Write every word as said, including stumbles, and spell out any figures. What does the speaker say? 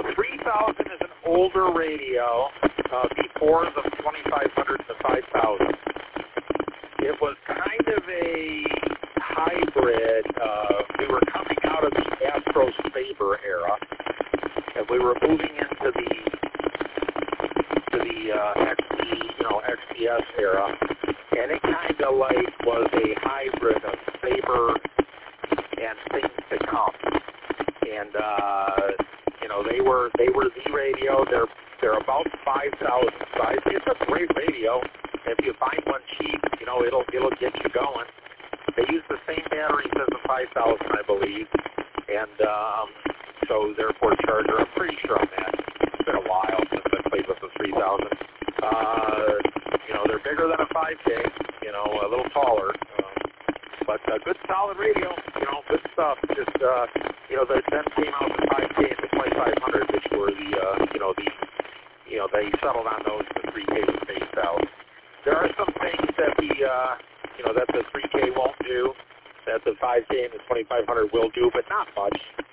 A three thousand is an older radio uh, before the twenty-five hundred and the five thousand. It was kind of a hybrid. Uh, we were coming out of the Astro Saber era, and we were moving into the to the uh, X P, you know, X P S era, and it kind of like was a hybrid of Saber and things to come. And uh, you know, they were they were the radio. They're they're about five thousand size. It's a great radio. If you find one cheap, you know, it'll it'll get you going. They use the same batteries as the five thousand, I believe, and um, so therefore charger. I'm pretty sure on that. It's been a while since I played with the three thousand. Uh, you know, they're bigger than a five K. You know, a little taller, um, but a good solid radio. You know, good stuff. Just uh, you know, the, then came out the five K and the twenty-five hundred, which were the uh, you know the you know they settled on those. The three K was phased out. There are some things that the uh, you know that the three K won't do, that the five K and the twenty-five hundred will do, but not much.